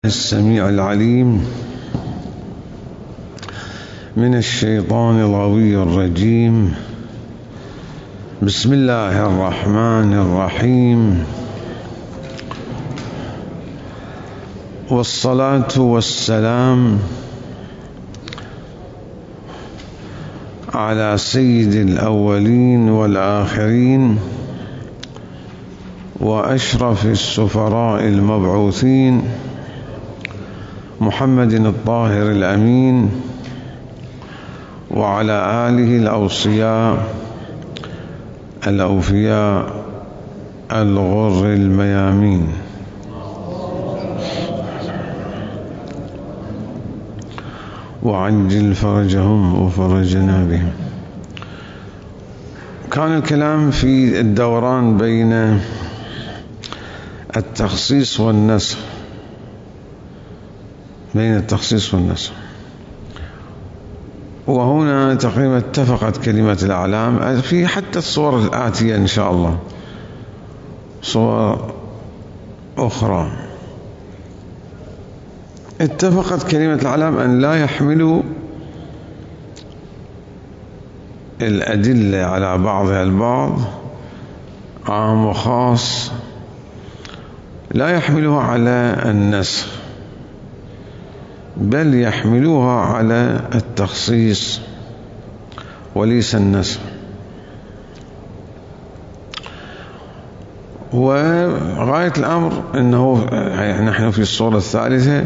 السميع العليم من الشيطان الغوي الرجيم. بسم الله الرحمن الرحيم، والصلاة والسلام على سيد الأولين والآخرين وأشرف السفراء المبعوثين محمد الطاهر الأمين، وعلى آله الأوصياء الأوفياء الغر الميامين. وعجل فرجهم وفرجنا بهم. كان الكلام في الدوران بين التخصيص والنسخ، وهنا تقريبا اتفقت كلمة الأعلام في حتى الصور الآتية إن شاء الله، صور أخرى اتفقت كلمة الأعلام أن لا يحملوا الأدلة على بعضها البعض، عام وخاص، لا يحملوها على النسخ بل يحملوها على التخصيص وليس النسخ. وغاية الأمر أنه نحن في الصورة الثالثة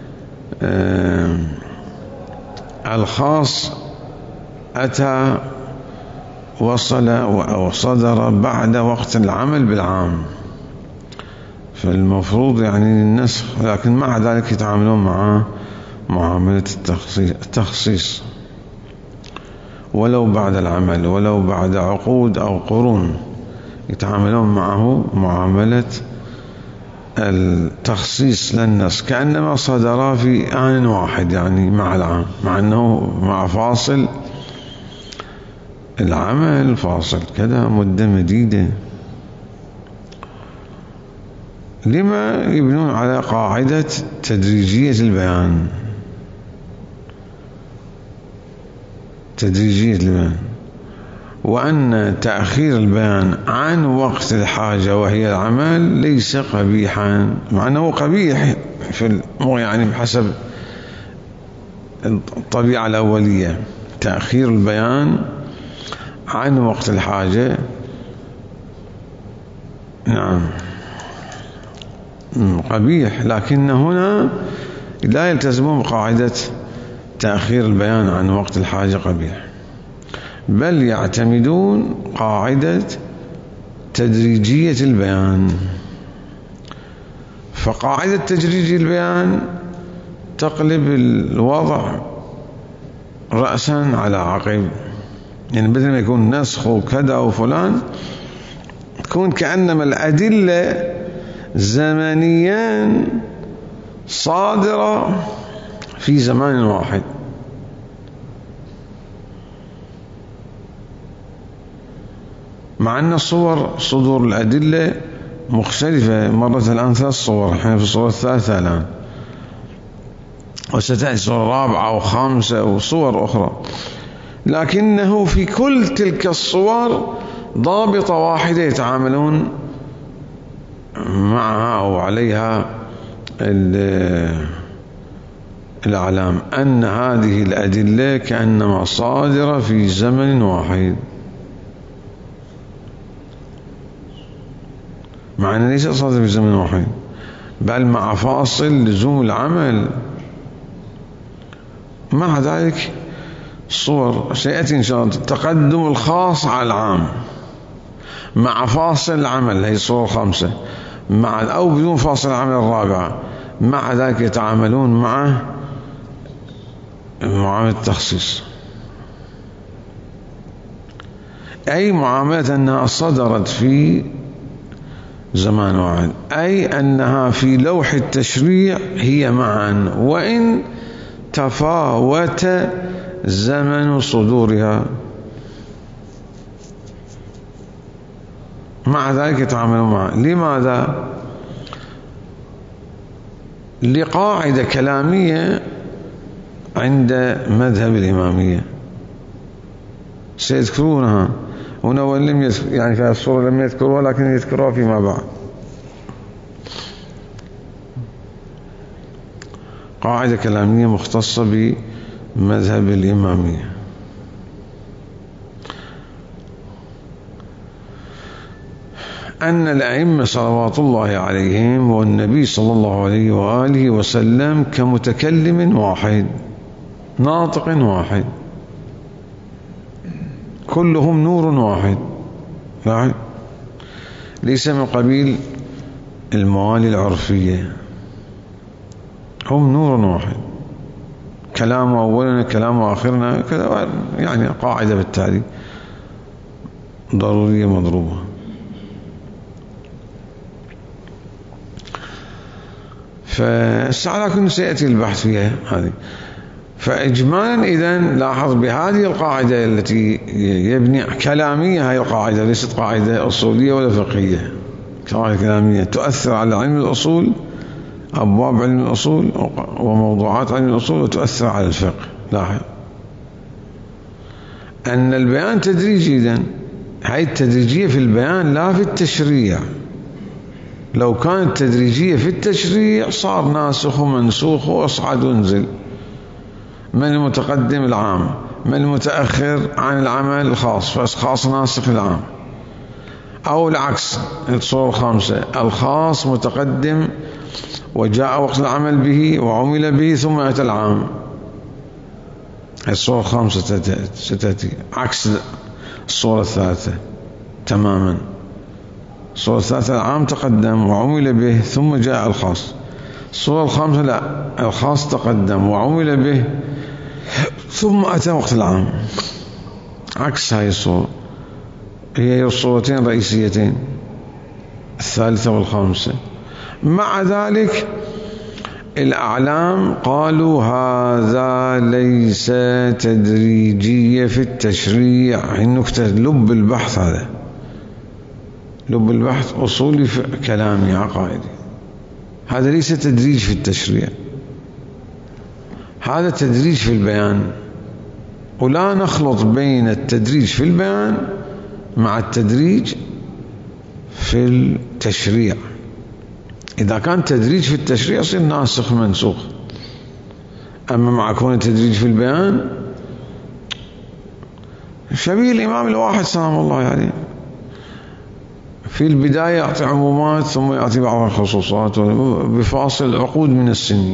الخاص أتى وصل وصدر بعد وقت العمل بالعام، فالمفروض يعني النسخ، لكن مع ذلك يتعاملون مع معاملة التخصيص ولو بعد العمل، ولو بعد عقود أو قرون يتعاملون معه معاملة التخصيص للنسخ، كأنما صدرا في آن واحد يعني مع العام، مع أنه مع فاصل العمل، فاصل كذا مدة مديدة. لما يبنون على قاعدة تدريجية البيان، وأن تأخير البيان عن وقت الحاجة وهي العمل ليس قبيحا، مع أنه قبيح يعني بحسب الطبيعة الأولية. تأخير البيان عن وقت الحاجة نعم قبيح، لكن هنا لا يلتزمون بقاعدة تأخير البيان عن وقت الحاجة قبيح، بل يعتمدون قاعدة تدريجية البيان. فقاعدة تدريجية البيان تقلب الوضع رأسا على عقب، يعني بدل ما يكون نسخ وكذا وفلان، تكون كأنما الأدلة زمنيا صادرة في زمان واحد. مع أن صدور الأدلة مختلفة، مرت الآن 3 صور، احنا في الصورة الثالثة الآن، وستأتي صورة رابعة وخامسة وصور أخرى، لكنه في كل تلك الصور ضابطة واحدة يتعاملون معها أو عليها الأعلام، أن هذه الأدلة كأنما صادرة في زمن واحد، مع أنها ليست صادرة في زمن واحد بل مع فاصل لزوم العمل. مع ذلك الصور سيأتي إن شاء الله تقدم الخاص على العام مع فاصل العمل، هي الصورة 5، أو بدون فاصل العمل الرابعة، مع ذلك يتعاملون مع معاملة التخصيص، أي معاملة أنها صدرت في زمان واحد، أي أنها في لوح التشريع هي معا، وإن تفاوت زمن صدورها، مع ذلك يتعاملون معه. لماذا؟ لقاعدة كلامية عند مذهب الإمامية سيذكرونها هنا، ولم يذكر يعني في الصورة لم يذكروها، لكن يذكروها فيما بعد. قاعدة كلامية مختصة بمذهب الإمامية. أن الأئمة صلوات الله عليهم والنبي صلى الله عليه وآله وسلم كمتكلم واحد ناطق واحد، كلهم نور واحد، يعني ليس من قبيل الموالي العرفية، هم نور واحد، كلام أولنا كلام آخرنا كذا، يعني قاعدة بالتالي ضرورية مضروبة. فالساعة لكن سيأتي البحث فيها هذه. فإجمالا إذن لاحظ بهذه القاعدة التي يبني كلامية، هذه القاعدة ليست قاعدة أصولية ولا فقهية، قاعدة كلامية تؤثر على علم الأصول، أبواب علم الأصول وموضوعات علم الأصول، وتؤثر على الفقه. لاحظ أن البيان تدريجي، إذن هذه التدريجية في البيان لا في التشريع. لو كانت تدريجية في التشريع صار ناسخ ومنسوخ واصعد وانزل، من المتقدم العام، من المتأخر عن العمل الخاص فخاص ناسخ العام، أو العكس الصورة الخامسة الخاص متقدم وجاء وقت العمل به وعمل به ثم أتى العام. الصورة الخامسة ستأتي عكس الصورة الثالثة تماما. الصورة الثالثة العام تقدم وعمل به ثم جاء الخاص، الصورة الخامسة لا، الخاص تقدم وعمل به ثم أتى وقت العام، عكس هاي الصورة. هي الصورتين رئيسيتين، الثالثة والخامسة. مع ذلك الأعلام قالوا هذا ليس تدريجية في التشريع. النكتة لب البحث، هذا لب البحث أصولي كلامي عقائدي، هذا ليس تدريج في التشريع، هذا تدريج في البيان. ولا نخلط بين التدريج في البيان مع التدريج في التشريع. إذا كان تدريج في التشريع يصير ناسخ منسوخ، أما مع كون التدريج في البيان شبيه الإمام الواحد سلام الله عليه، في البداية يعطي عمومات ثم يعطي بعض الخصوصات بفاصل عقود من السنين.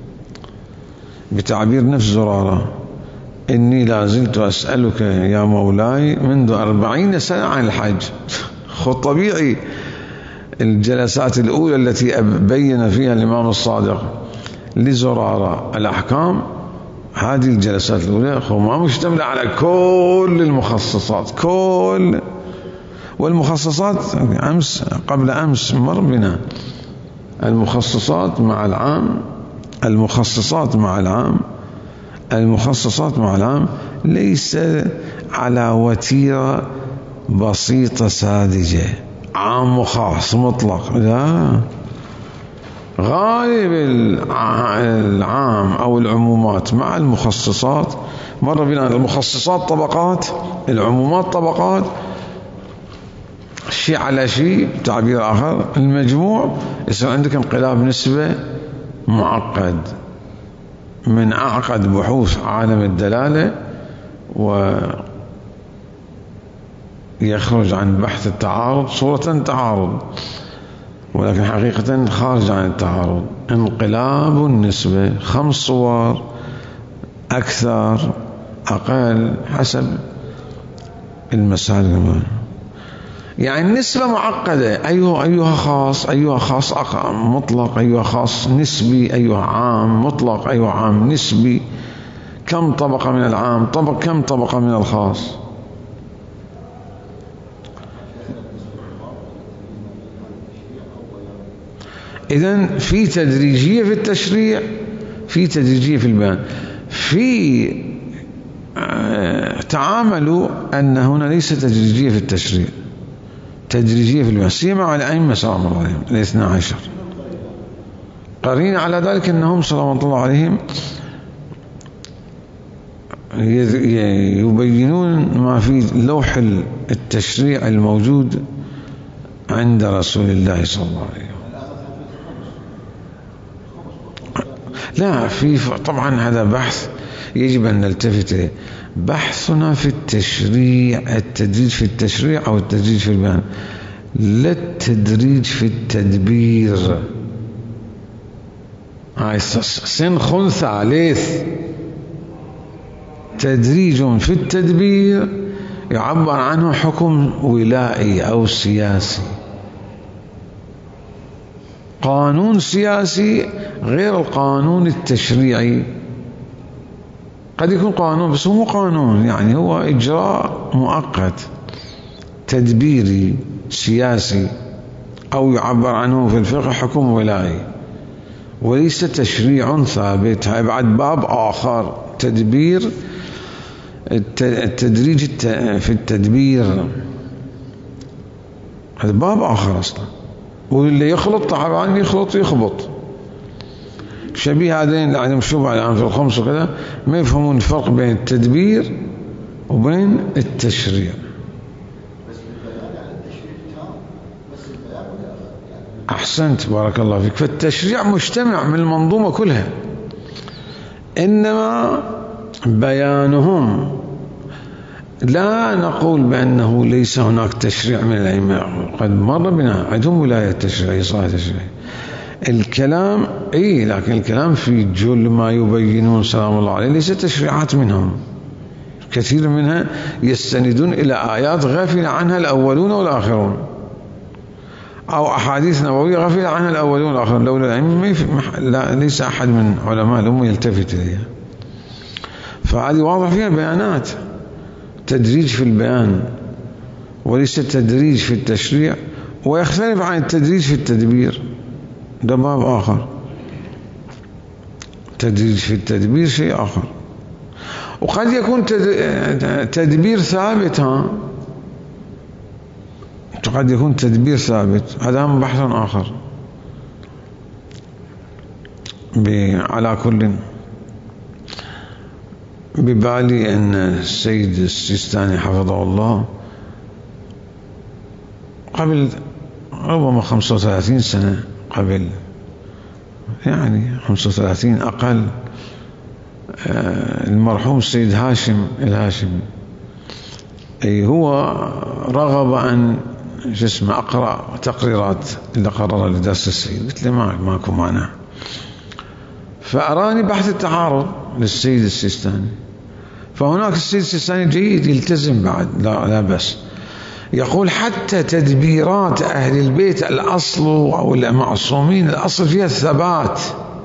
بتعبير نفس زرارة: إني لا زلت أسألك يا مولاي منذ 40 سنة عن الحج. خذ طبيعي الجلسات الأولى التي بين فيها الإمام الصادق لزرارة الأحكام، هذه الجلسات الأولى ما مشتملة على كل المخصصات، كل والمخصصات قبل أمس مر بنا المخصصات مع العام، المخصصات مع العام، المخصصات مع العام ليس على وتيرة بسيطة ساذجة عام وخاص مطلق، لا، غالب العام أو العمومات مع المخصصات مر بنا. المخصصات طبقات، العمومات طبقات، شيء على شيء تعبير آخر، المجموع يصير عندك انقلاب نسبة معقد من أعقد بحوث عالم الدلالة، ويخرج عن بحث التعارض صورة تعارض، ولكن حقيقة خارج عن التعارض، انقلاب النسبة، 5 صور أكثر أقل حسب المسائل. يعني النسبة معقدة، أيها خاص، أيها خاص مطلق، أيها خاص نسبي، أيها عام مطلق، أيها عام نسبي، كم طبقة من العام، كم طبقة من الخاص. إذن في تدريجية في التشريع، في تدريجية في البيان، في تعاملوا أن هنا ليس تدريجية في التشريع، تدريجية في البيان، سيما على الأئمة سلام الله عليهم 12. قرينة على ذلك أنهم صلوات الله عليهم يبينون ما في لوح التشريع الموجود عند رسول الله صلى الله عليه وسلم. لا، طبعا هذا بحث يجب أن نلتفت إليه. بحثنا في التشريع، التدريج في التشريع أو التدريج في البيان، لا التدريج في التدبير. سنخ ثالث، تدريج في التدبير يعبر عنه حكم ولائي أو سياسي، قانون سياسي غير القانون التشريعي. قد يكون قانون بس هو مو قانون، يعني هو إجراء مؤقت تدبيري سياسي، أو يعبر عنه في الفقه حكم ولائي، وليس تشريع ثابت. هاي بعد باب آخر، تدبير التدريج في التدبير، هذا باب آخر أصلا. واللي يخلط طبعا يخبط شبيه هذين اللي عندهم شبهة الآن في الخمس وكذا، ما يفهمون الفرق بين التدبير وبين التشريع. أحسنت، بارك الله فيك. فالتشريع مجتمع من المنظومة كلها، إنما بيانهم لا نقول بأنه ليس هناك تشريع من الأئمة، قد مر بنا عندهم ولاية تشريعية صلاة تشريعية. الكلام لكن الكلام في جل ما يبينون سلام الله عليه ليس تشريعات منهم، كثير منها يستندون إلى آيات غافل عنها الأولون والآخرون، أو أحاديث نبوية غافل عنها الأولون والآخرون. لولا العلم ليس أحد من علماء الأمة يلتفت إليها. فهذه واضح فيها بيانات، تدريج في البيان وليس تدريج في التشريع، ويختلف عن التدريج في التدبير، ده باب آخر. تدريج في التدبير شيء آخر، وقد يكون تدبير ثابت. قد يكون تدبير ثابت، هذا بحث آخر. على كل ببالي أن السيد السيستاني حفظه الله قبل ربما 35 سنة، قبل يعني 35 أقل، المرحوم السيد هاشم الهاشمي هو رغب أن أقرأ تقريرات اللي قرر لدرس السيد. قلت له ماكو معنى، فأراني بحث التعارض للسيد السيستاني. فهناك السيد السيستاني جيد يلتزم بعد، لا بس يقول حتى تدبيرات أهل البيت الأصل أو المعصومين الأصل فيها الثبات،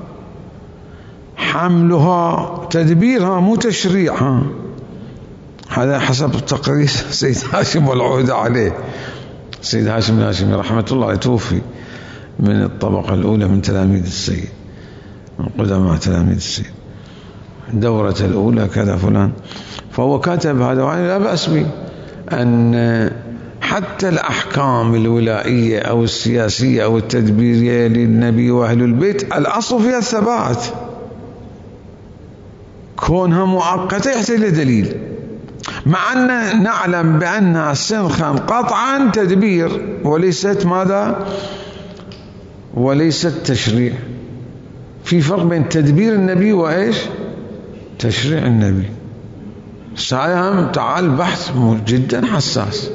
حملها تدبيرها مو تشريعها. هذا حسب تقرير سيد هاشم والعهد عليه. سيد هاشم الهاشمي رحمة الله عليه توفي من الطبقة الأولى من تلاميذ السيد، من قدماء تلاميذ السيد، دورة الأولى كذا فلان. فهو كتب هذا، وعني لا بأس به أن حتى الأحكام الولائية أو السياسية أو التدبيرية للنبي وأهل البيت الأصل فيها الثبات، كونها مؤقتة يحتاج لدليل، مع أن نعلم بأنها سنخا قطعا تدبير وليست ماذا؟ وليست تشريع. في فرق بين تدبير النبي وإيش؟ تشريع النبي. ساهم تعال بحث جدا حساس،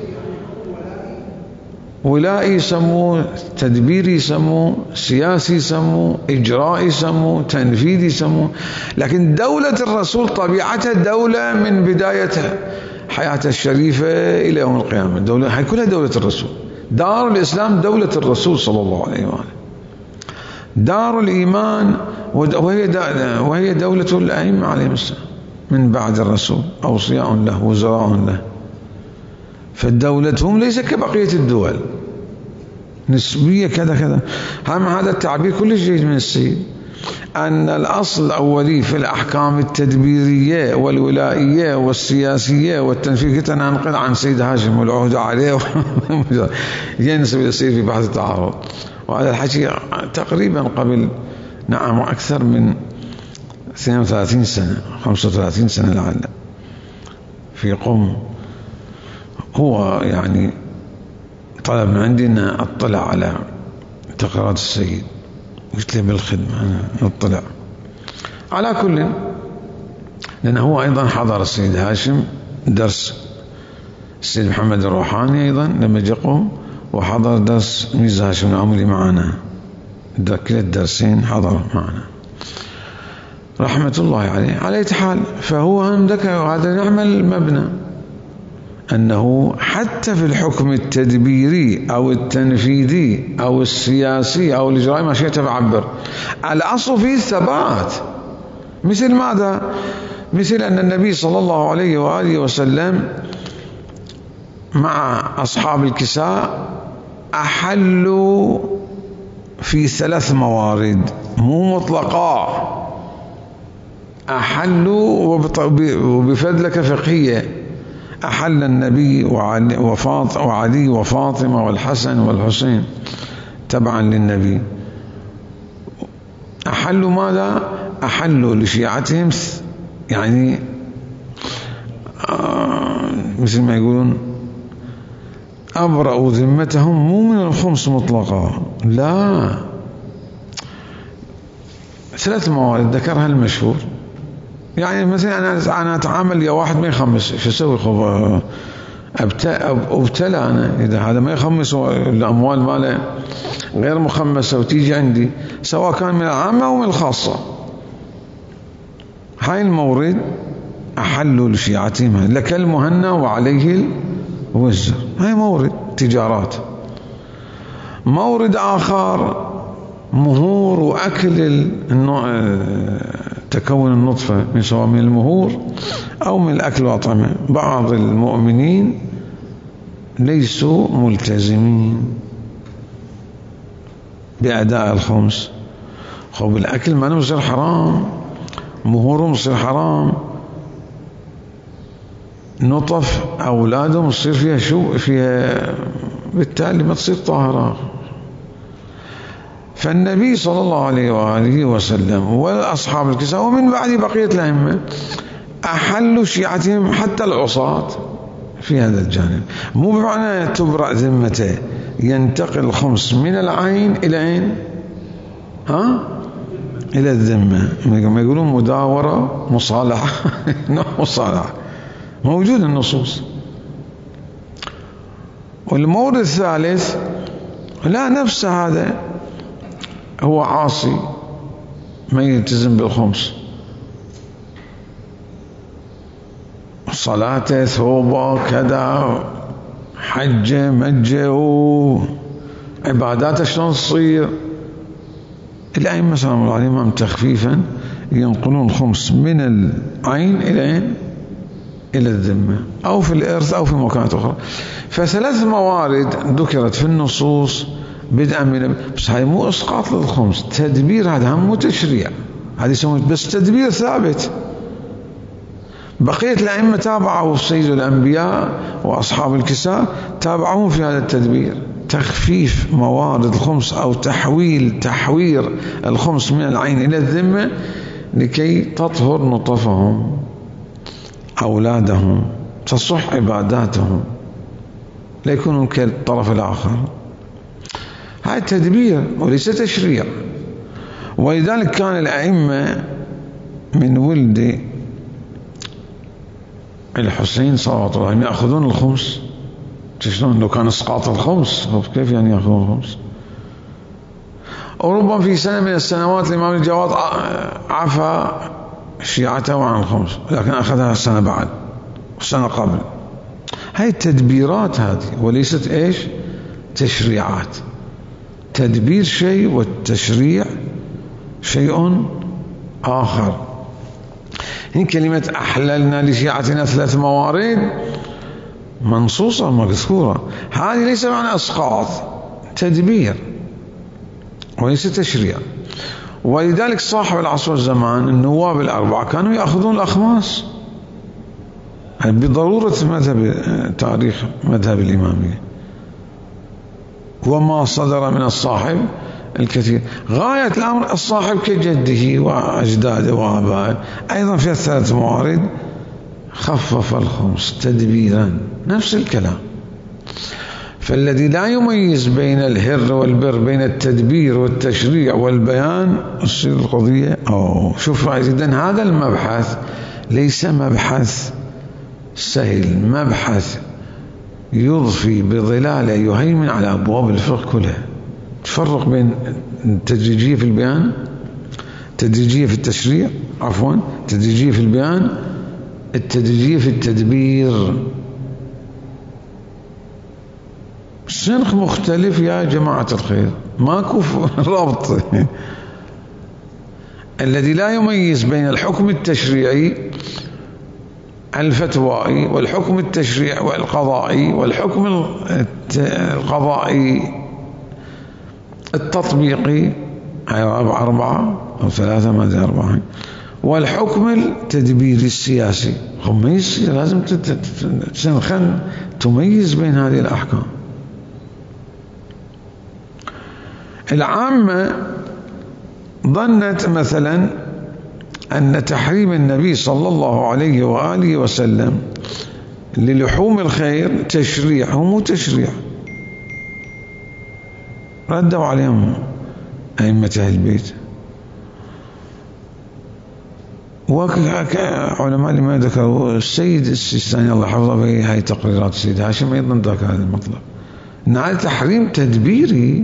ولائي يسموه، تدبيري يسموه، سياسي يسموه، إجرائي يسموه، تنفيذي يسموه. لكن دولة الرسول طبيعتها دولة من بداية حياته الشريفة إلى يوم القيامة، دولة هي كلها دولة الرسول. دار الإسلام دولة الرسول صلى الله عليه وآله، دار الإيمان وهي دولة الأئمة عليهم السلام من بعد الرسول، أوصياء له وزراء له. فدولتهم ليس كبقية الدول، نسبية كذا كذا. هذا التعبير كلش جيد من السيد، أن الأصل الأولي في الأحكام التدبيرية والولائية والسياسية والتنفيذية. كنت أنا أنقل عن سيد هاشم والعهد عليه ينسب إلى السيد في بحث التعارض، وهذا الحكي تقريبا قبل نعم، أكثر من 32 سنة 35 سنة لعل في قم. هو يعني طلب من عندي أن أطلع على تقريرات السيد، قلت له بالخدمة أنا أطلع على كل، لأنه هو أيضا حضر السيد هاشم درس السيد محمد الروحاني أيضا لما جاء، وحضر درس ميزة هاشم العمري معنا، كلا الدرسين حضر معنا رحمة الله عليه. على حال فهو هم ذكر هذا نعمل مبنى أنه حتى في الحكم التدبيري أو التنفيذي أو السياسي أو الإجرائي ما شئت بعبر، الأصل فيه الثبات. مثل ماذا؟ مثل أن النبي صلى الله عليه وآله وسلم مع أصحاب الكساء أحلوا في 3 موارد مو مطلقا، أحلوا وبفدلك فقهية. أحل النبي وعلي وفاطمة والحسن والحسين تبعا للنبي. أحلوا ماذا؟ أحلوا لشيعتهم، يعني مثل ما يقولون أبرأوا ذمتهم، مو من الخمس مطلقا، لا، 3 موارد ذكرها المشهور. يعني مثلا أنا أتعامل يا واحد ما يخمس، شو أسوي؟ أبتلى أنا إذا هذا ما يخمس الأموال ماله غير مخمسة وتيجي عندي، سواء كان من العامة أو من الخاصة. هاي المورد أحلوا لشيعتهم لك المهنى وعليه الوزر، هاي مورد تجارات. مورد آخر مهور وأكل تكون النطفة، من سواء من المهور أو من الأكل والأطعمة. بعض المؤمنين ليسوا ملتزمين بأداء الخمس. خب الأكل ما نصير حرام، مهورهم يصير حرام، نطف أولادهم يصير فيها بالتالي ما تصير طاهرة. فالنبي صلى الله عليه وآله وسلم والأصحاب الكساء ومن بعد بقية الأئمة أحلوا شيعتهم حتى العصاة في هذا الجانب. مو بمعنى تبرأ ذمته، ينتقل الخمس من العين إلى عين إلى الذمة. ما يقولون مداورة مصالحة مصالحة موجود النصوص. والمورد الثالث لا، نفس هذا هو عاصي ما يلتزم بالخمس، صلاته ثوبه كذا حجه مجه وعباداته شلون تصير. الأئمة سلام الله عليهم تخفيفا ينقلون الخمس من العين إلى الذمة أو في الإرث أو في مكانات أخرى. ف3 موارد ذكرت في النصوص بدءا من، بس هاي مو إسقاط للخمس، تدبير، هذا هم مو تشريع، هذا يسمونه بس تدبير ثابت. بقية الأئمة تابعوا سيد الأنبياء وأصحاب الكساء، تابعوهم في هذا التدبير، تخفيف موارد الخمس أو تحوير الخمس من العين إلى الذمة لكي تطهر نطفهم أولادهم، تصح عباداتهم، لا يكونوا كالطرف الآخر. هذا تدبير وليس تشريع. ولذلك كان الأئمة من ولد الحسين صلوات الله عليه يأخذون الخمس. شلون لو كان اسقاط الخمس، كيف يعني يأخذون الخمس؟ وربما في سنة من السنوات الإمام الجواد عفى شيعته عن الخمس، لكن أخذها السنة بعد والسنة قبل. هاي التدبيرات هذه وليست إيش؟ تشريعات. تدبير شيء والتشريع شيء آخر. هي كلمة أحللنا لشيعتنا 3 موارد منصوصة مذكورة، هذه ليس معنى إسقاط، تدبير وليس تشريع. ولذلك صاحب العصر والزمان النواب ال4 كانوا يأخذون الأخماس بضرورة تاريخ مذهب الإمامية. وما صدر من الصاحب الكثير. غاية الأمر الصاحب كجده وأجداده وآبائه. أيضا في الثلاث موارد خفف الخمس تدبيرا، نفس الكلام. فالذي لا يميز بين الهر والبر، بين التدبير والتشريع والبيان، تصير القضية شوف إذن هذا المبحث ليس مبحث سهل، مبحث يضفي بظلاله يهيمن على أبواب الفقه كلها. تفرق بين التدريجية في البيان، التدريجية في التشريع، التدريجية في البيان، التدريجية في التدبير. سنخ مختلف يا جماعة الخير، ماكو ربط. الذي لا يميز بين الحكم التشريعي الفتوائي والحكم التشريعي والقضائي والحكم القضائي التطبيقي، 4 أو 3 ما أدري 4، والحكم التدبيري السياسي. لازم تسنخن تميز بين هذه الأحكام. العامة ظنت مثلا أن تحريم النبي صلى الله عليه وآله وسلم للحوم الخير تشريع، هو مو تشريع. ردوا عليهم أئمة أهل البيت، وعلماء لما ذكروا السيد السيستاني الله حفظه في هاي تقريرات السيد هاشم أيضا ذكر هذا المطلب، أن هذا تحريم تدبيري،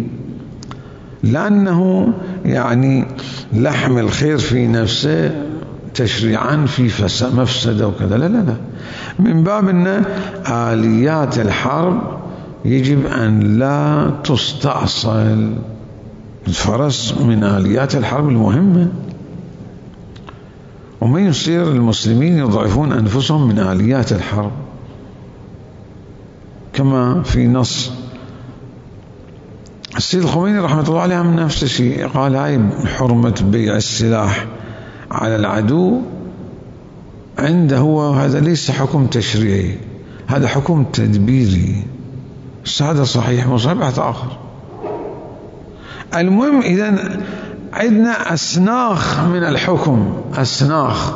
لأنه يعني لحم الخير في نفسه تشريعا في مفسدة وكذا. لا، من باب أن آليات الحرب يجب أن لا تستأصل. الفرس من آليات الحرب المهمة، وما يصير المسلمين يضعفون أنفسهم من آليات الحرب، كما في نص السيد الخميني رحمة الله عليه من نفس الشيء، قال هاي حرمة بيع السلاح على العدو عنده هو، هذا ليس حكم تشريعي، هذا حكم تدبيري. هذا صحيح مو صحيح بحث آخر. المهم إذن عندنا أسناخ من الحكم، أسناخ،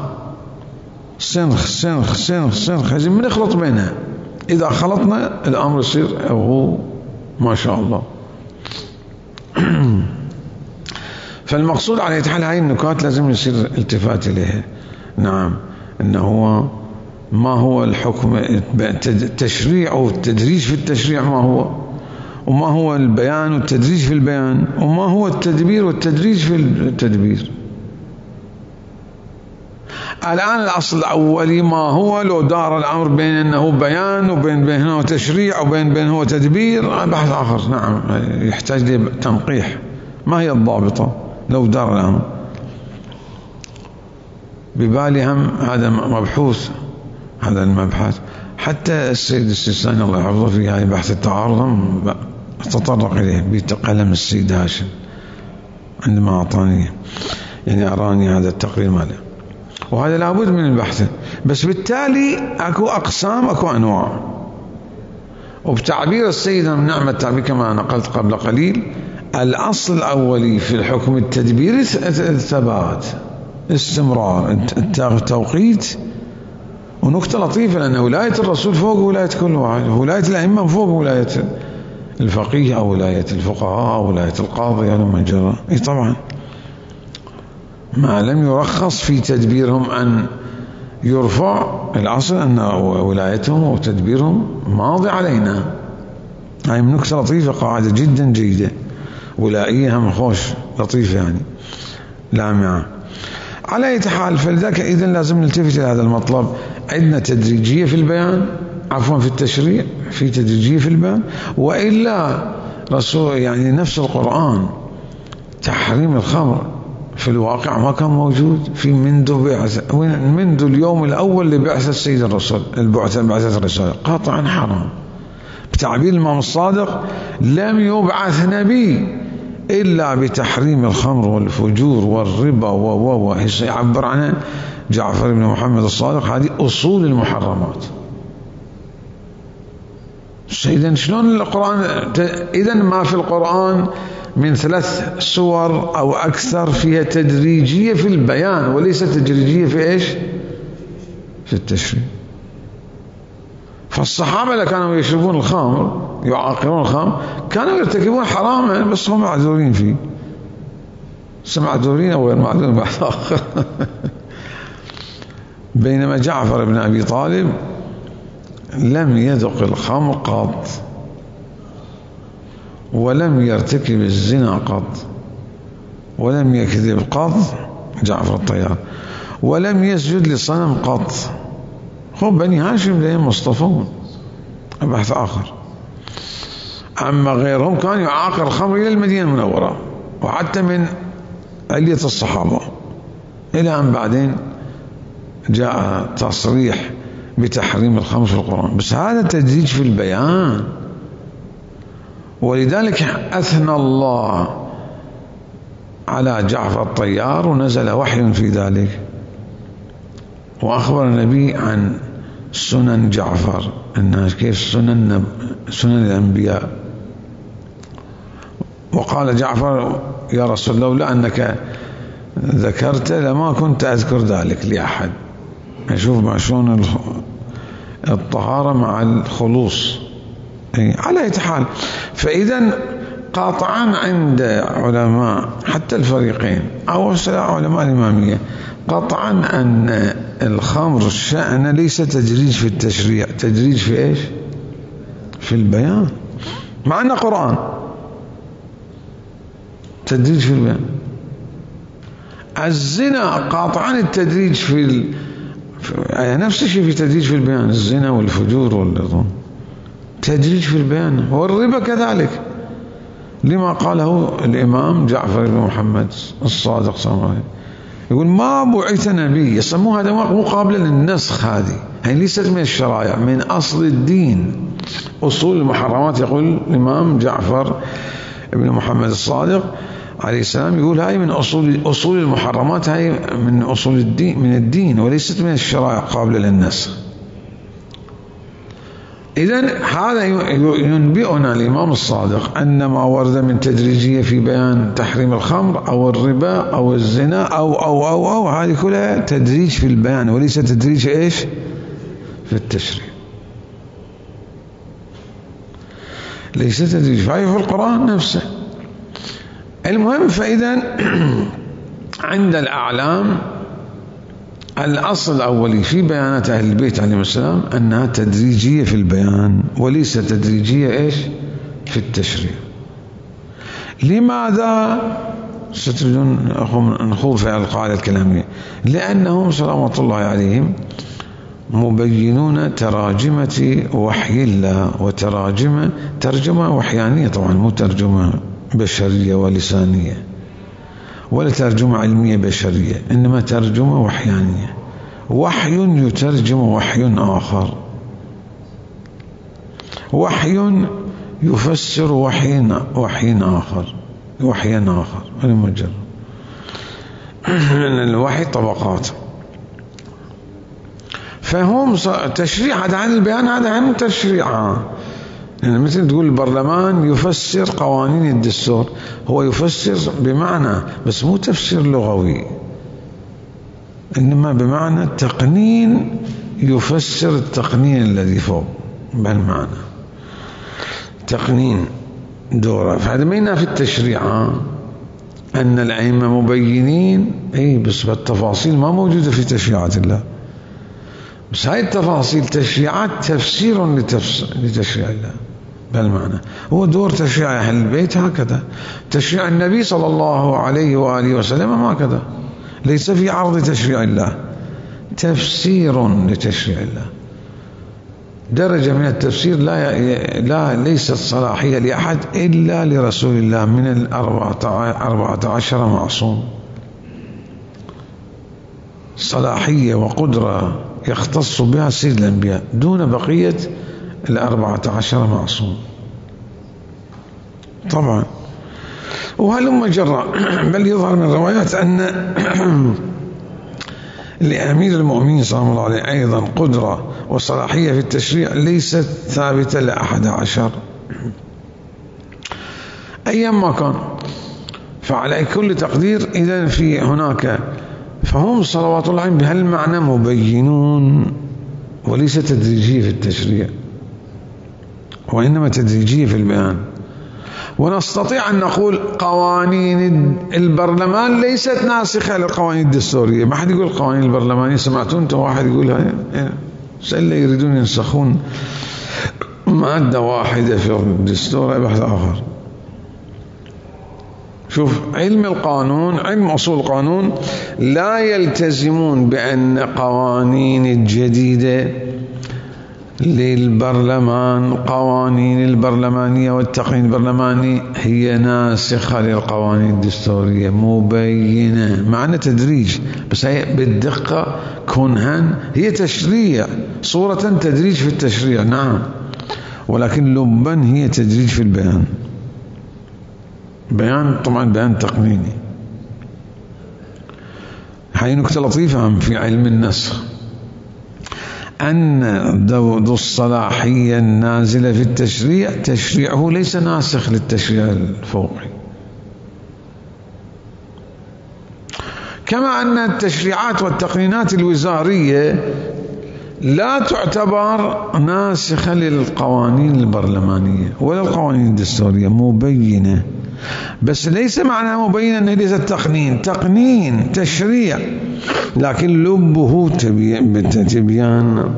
سنخ لازم نخلط بينها. إذا خلطنا الأمر يصير هو ما شاء الله. فالمقصود على حال هاي النكات لازم يصير التفات إليها. نعم، إنه هو ما هو الحكم التشريع والتدريج في التشريع ما هو، وما هو البيان والتدريج في البيان، وما هو التدبير والتدريج في التدبير. الآن الأصل الأولي ما هو، لو دار الأمر بين أنه بيان وبين أنه تشريع وبين أنه تدبير بحث آخر. نعم، يحتاج لتنقيح ما هي الضابطة لو دار الأمر. ببالي هم هذا مبحوث، هذا المبحث حتى السيد السيستاني الله يحفظه في هاي بحث التعارض تطرق إليه بقلم السيد هاشم عندما أعطاني، يعني أراني هذا التقرير ماله، وهذا لابد من البحث. بس بالتالي أكو أقسام، أكو أنواع. وبتعبير السيد من نعمة التعبير كما نقلت قبل قليل، الأصل الأولي في الحكم التدبيري الثبات، استمرار، التوقيت. ونكتة لطيفة، لأن ولاية الرسول فوق ولاية كل واحد، ولاية الأئمة فوق ولاية الفقيه أو ولاية الفقهاء أو ولاية القاضي أو من جرى. طبعا ما لم يرخص في تدبيرهم أن يرفع، الأصل أن ولايتهم وتدبيرهم ماضي علينا. هاي من نكتة لطيفة، قاعدة جدا جيدة ولائية هم خوش لطيفة يعني لامعة. على أي حال، فلذلك إذن لازم نلتفت إلى هذا المطلب. عندنا تدريجية في البيان، عفوا في التشريع، في تدريجية في البيان، وإلا رسول يعني نفس القرآن تحريم الخمر في الواقع ما كان موجود في منذ اليوم الأول لبعثة السيد الرسول، بعثة الرسالة قاطعا حرام. بتعبير الإمام الصادق، لم يبعث نبي إلا بتحريم الخمر والفجور والربا يعبر عنها جعفر بن محمد الصادق، هذه أصول المحرمات. إذن شلون القرآن؟ إذن ما في القرآن من 3 سور أو أكثر فيها تدريجية في البيان وليس تدريجية في إيش؟ في التشريع. فالصحابة اللي كانوا يشربون الخمر يعاقرون الخمر كانوا يرتكبون حراما بس هم معذورين فيه. معذورين أو غير معذورين بعد آخر. بينما جعفر بن أبي طالب لم يذق الخمر قط، ولم يرتكب الزنا قط، ولم يكذب قط جعفر الطيار، ولم يسجد لصنم قط. هم بني هاشم لهم مصطفون، بحث آخر. أما غيرهم كان يعاقر الخمر إلى المدينة المنورة وحتى من علية الصحابة، إلى أن بعدين جاء تصريح بتحريم الخمر في القرآن. بس هذا تدريج في البيان، ولذلك أثنى الله على جعفر الطيار ونزل وحي في ذلك، وأخبر النبي عن سنن جعفر، الناس كيف سنن الأنبياء. وقال جعفر يا رسول الله لولا أنك ذكرت لما كنت أذكر ذلك لأحد. نشوف مع شلون الطهارة مع الخلوص. على أي حال، فإذا قاطعا عند علماء حتى الفريقين أو علماء الإمامية قطعا أن الخمر الشأن ليس تدريج في التشريع، تدريج في إيش؟ في البيان، مع أنه قرآن تدريج في البيان. الزنا قاطعا التدريج في نفس الشيء في تدريج في البيان، الزنا والفجور والظلم تدريج في البيان، والربا كذلك، لما قاله الإمام جعفر بن محمد الصادق صلى الله عليه وسلم، يقول ما بعث نبي. يسموه هذا مقابلة للنسخ، هذه هي ليست من الشرائع، من أصل الدين. أصول المحرمات يقول الإمام جعفر بن محمد الصادق عليه السلام، يقول هاي من أصول المحرمات، هاي من أصول الدين، من الدين، وليست من الشرائع قابلة للنسخ. إذن هذا ينبئنا الإمام الصادق أن ما ورد من تدريجية في بيان تحريم الخمر أو الربا أو الزنا أو هذه كلها تدريج في البيان وليس تدريج إيش؟ في التشريع. ليس تدريج في القرآن نفسه. المهم، فإذا عند الأعلام الأصل الأولي في بيانات أهل البيت عليهم السلام أنها تدريجية في البيان وليس تدريجية إيش؟ في التشريع. لماذا ستريدون نخوض في القاعدة الكلامية؟ لأنهم سلامة الله عليهم مبينون تراجمة وحي الله، ترجمة وحيانية طبعا، مو ترجمة بشرية ولسانية ولا ترجمة علمية بشرية، إنما ترجمة وحيانية. وحي يترجم وحي آخر، وحي يفسر وحي آخر، هذا مجرد. الوحي طبقات. فهم تشريع هذا عن البيان، هذا هم تشريع. يعني مثل تقول البرلمان يفسر قوانين الدستور، هو يفسر بمعنى، بس مو تفسير لغوي، إنما بمعنى التقنين، يفسر التقنين الذي فوق بالمعنى تقنين دوره. فهذا ما ينافي التشريع، أن الأئمة مبينين بس بالتفاصيل ما موجودة في تشريعات الله. بس هاي التفاصيل تشريعات تفسير لتشريع الله بالمعنى. هو دور تشريع أهل البيت هكذا، تشريع النبي صلى الله عليه وآله وسلم هكذا، ليس في عرض تشريع الله، تفسير لتشريع الله. درجة من التفسير ليست صلاحية لأحد إلا لرسول الله من 14 معصوم، صلاحية وقدرة يختص بها سيد الأنبياء دون بقية 14 معصوم طبعا. وهلم جرى، بل يظهر من الروايات أن لأمير المؤمنين صلى الله عليه أيضا قدرة وصلاحية في التشريع ليست ثابتة لأحد عشر أيما كان. فعلى كل تقدير إذن في هناك فهم صلوات الله عليهم بهالمعنى مبينون، وليس تدريجية في التشريع وإنما تدريجية في البيان. ونستطيع أن نقول قوانين البرلمان ليست ناسخة للقوانين الدستورية. ما حد يقول القوانين البرلمانية، سمعتوا أنت واحد يقولها؟ إلا يريدون ينسخون مادة واحدة في الدستور أي بحث آخر. شوف، علم القانون، علم أصول القانون لا يلتزمون بأن قوانين الجديدة للبرلمان، قوانين البرلمانية والتقنين البرلماني هي ناسخة للقوانين الدستورية، مبينة، معنى تدريج، بس هي بالدقة كونها هي تشريع، صورة تدريج في التشريع نعم، ولكن لبا هي تدريج في البيان. بيان طبعا بيان تقنيني. هاي نكتة لطيفة في علم النسخ، أن ذو الصلاحية النازلة في التشريع تشريعه ليس ناسخ للتشريع الفوقي، كما أن التشريعات والتقنينات الوزارية لا تعتبر ناسخة للقوانين البرلمانية ولا القوانين الدستورية، مبينة، بس ليس معنى مبينة أنه ليس تقنين تشريع، لكن لبه تبيان.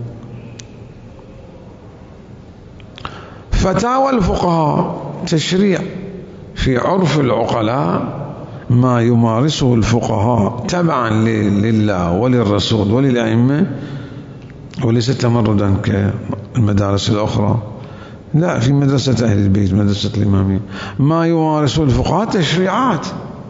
فتاوى الفقهاء تشريع في عرف العقلاء، ما يمارسه الفقهاء تبعا لله وللرسول وللأئمة، وليس تمردا كالمدارس الأخرى، لا، في مدرسة أهل البيت، مدرسة الإمامية، ما يمارسه الفقهاء تشريعات،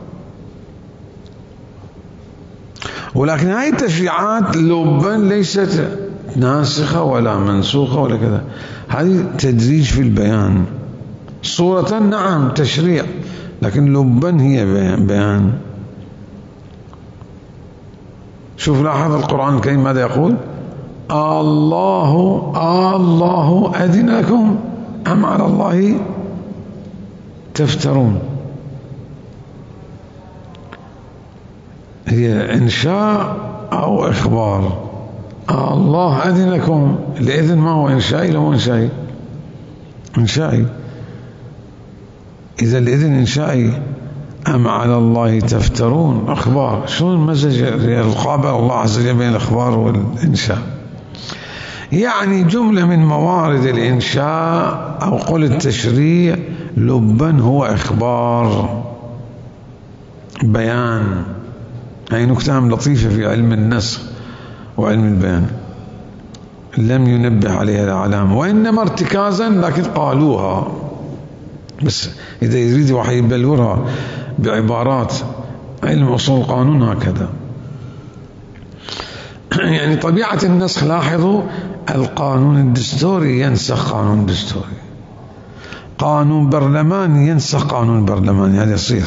ولكن هذه التشريعات لبا ليست ناسخة ولا منسوخة ولا كذا، هذه تدريج في البيان، صورة نعم تشريع، لكن لبا هي بيان. شوف لاحظ القرآن الكريم ماذا يقول؟ الله أذن لكم أم على الله تفترون. هي إنشاء أو إخبار. الله أذن لكم، الإذن ما هو إنشائي؟ لا، هو إنشائي. إذا الإذن إنشائي، أم على الله تفترون أخبار. شلون مزج القابل الله عز وجل بين الأخبار والإنشاء؟ يعني جملة من موارد الإنشاء أو قل التشريع لبا هو إخبار، بيان. هي نكتة لطيفة في علم النسخ وعلم البيان لم ينبه عليها العلامة، وإنما ارتكازا، لكن قالوها، بس إذا يريد واحد يبلورها بعبارات علم أصول القانون هكذا. يعني طبيعة النسخ، لاحظوا القانون الدستوري ينسخ قانون دستوري، قانون برلماني ينسخ قانون برلماني، هذا يصير،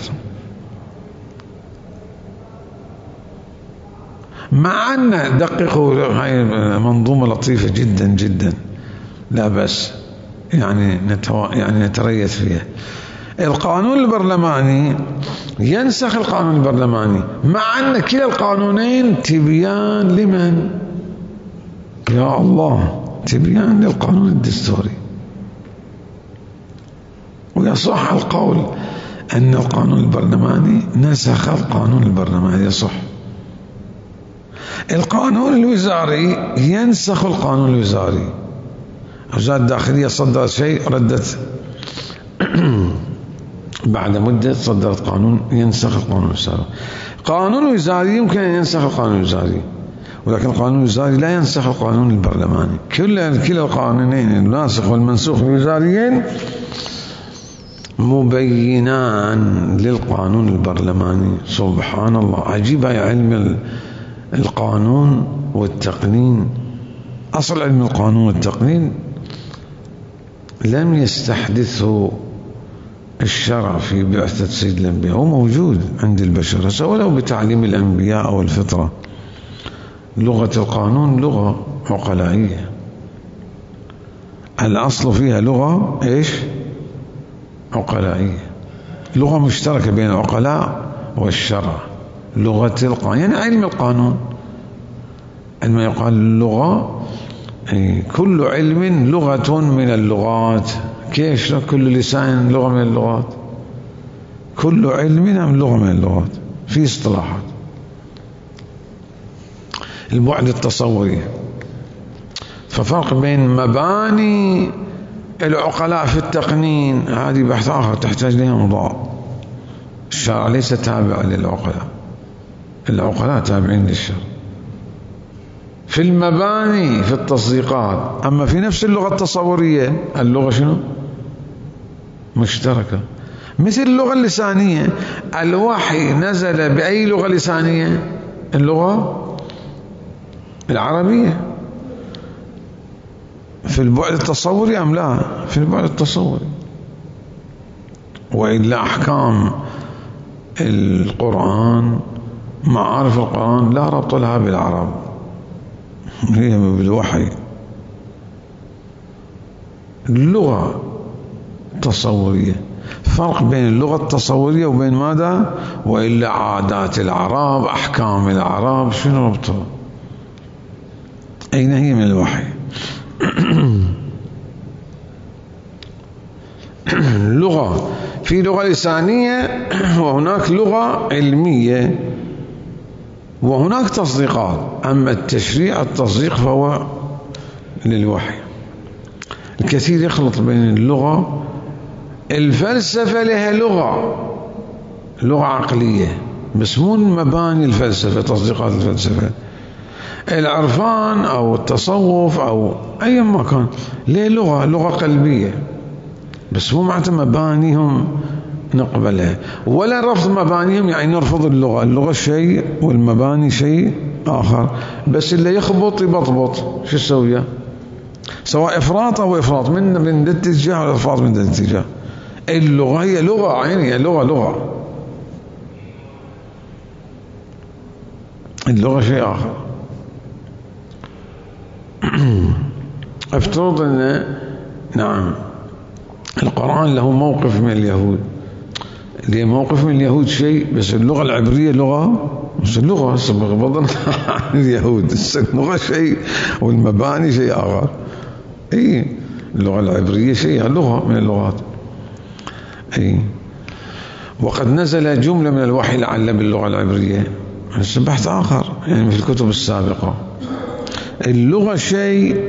مع أن دققوا، هاي منظومة لطيفة جدا جدا، لا بس يعني نتريث فيها. القانون البرلماني ينسخ القانون البرلماني، مع أن كلا القانونين تبيان لمن؟ يا الله، تبيان للقانون الدستوري. ويصح القول أن القانون البرلماني نسخ القانون البرلماني، يصح. القانون الوزاري ينسخ القانون الوزاري. وزارة الداخلية صدرت شيء، ردت بعد مدة صدرت قانون ينسخ القانون الوزاري. قانون وزاري يمكن أن ينسخ القانون الوزاري، ولكن القانون الوزاري لا ينسخ القانون البرلماني. كلا القانونين الناسخ والمنسوخ الوزاريين مبينان للقانون البرلماني. سبحان الله، عجيب علم القانون والتقنين. أصل علم القانون والتقنين لم يستحدثه الشرع في بعثة سيد الأنبياء، هو موجود عند البشر ولو بتعليم الأنبياء أو الفطرة، لغة القانون لغة عقلائية، الأصل فيها لغة إيش؟ عقلائية، لغة مشتركة بين العقلاء والشرع. لغة القانون يعني علم القانون، عندما يقال اللغة كل علم لغة من اللغات. كيف كل لسان لغة من اللغات؟ كل علم لغة من اللغات في اصطلاحات. البعد التصوري، ففرق بين مباني العقلاء في التقنين، هذه بحث آخر تحتاج لها مضاء. الشرع ليس تابع للعقلاء، العقلاء تابعين للشرع في المباني في التصديقات. أما في نفس اللغة التصورية، اللغة شنو؟ مشتركة، مثل اللغة اللسانية. الوحي نزل بأي لغة لسانية؟ اللغة العربية. في البعد التصوري أم لا؟ في البعد التصوري. وإلا أحكام القرآن، معارف القرآن لا ربط لها بالعرب، هي بالوحي. اللغة تصورية، فرق بين اللغة التصورية وبين ماذا؟ وإلا عادات العرب، أحكام العرب، شنو ربطها؟ أين هي من الوحي؟ لغة، في لغة لسانية وهناك لغة علمية وهناك تصديقات. أما التشريع التصديق فهو للوحي. الكثير يخلط بين اللغة، الفلسفة لها لغة عقلية بس مو مباني الفلسفة، تصديقات الفلسفة. العرفان أو التصوف أو أي مكان له لغة قلبية بس مو معناته مبانيهم نقبلها ولا رفض مبانيهم، يعني نرفض اللغة شيء والمباني شيء آخر. بس اللي يخبط يبطبط، شو يسوي؟ سواء إفراط أو إفراط من ذا الاتجاه أو إفراط من ذا الاتجاه. اللغة هي لغة، عيني لغة. اللغة شيء آخر. افترض أن نعم القرآن له موقف من اليهود، له موقف من اليهود شيء، بس اللغة العبرية لغة، بس اللغة بغض عن اليهود، اللغة شيء والمباني شيء آخر. اللغة العبرية شيء، لغة من اللغات. وقد نزل جملة من الوحي لعل باللغة العبرية، بحث آخر يعني في الكتب السابقة. اللغة شيء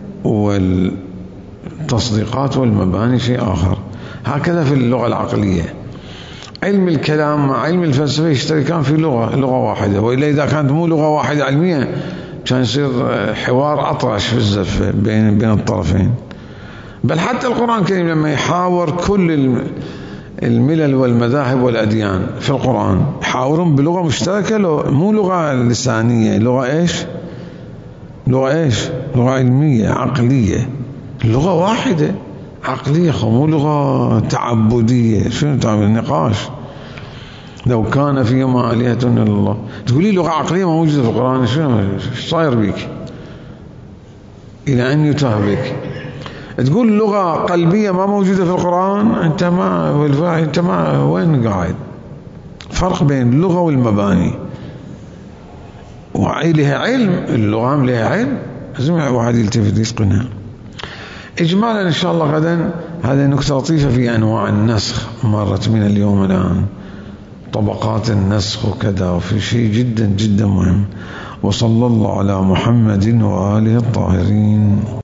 والتصديقات والمباني شيء آخر. هكذا في اللغة العقلية. علم الكلام مع علم الفلسفة يشتركان في لغة واحدة، وإلا إذا كانت مو لغة واحدة علمية كان يصير حوار أطرش في الزفة بين الطرفين. بل حتى القرآن الكريم لما يحاور كل الملل والمذاهب والأديان في القرآن يحاورهم بلغة مشتركة، مو لغة لسانية، لغة إيش؟ لغة علمية عقلية، لغة واحدة عقلية، مو لغة تعبدية. شنو تعمل النقاش؟ لو كان فيهما آلهة إلا الله، تقولي لغة عقلية ما موجودة في القرآن، شنو صاير بك؟ إلى أن يتاه بك. تقول لغة قلبية ما موجودة في القرآن، أنت ما وين قاعد؟ فرق بين اللغة والمباني. وعليها علم، اللغة لها علم، لازم واحد يلتفت يتقنها. إجمالا إن شاء الله غدا هذه نكتة لطيفة في أنواع النسخ مرت من اليوم الآن، طبقات النسخ وكذا، وفي شيء جدا جدا مهم. وصلى الله على محمد وآله الطاهرين.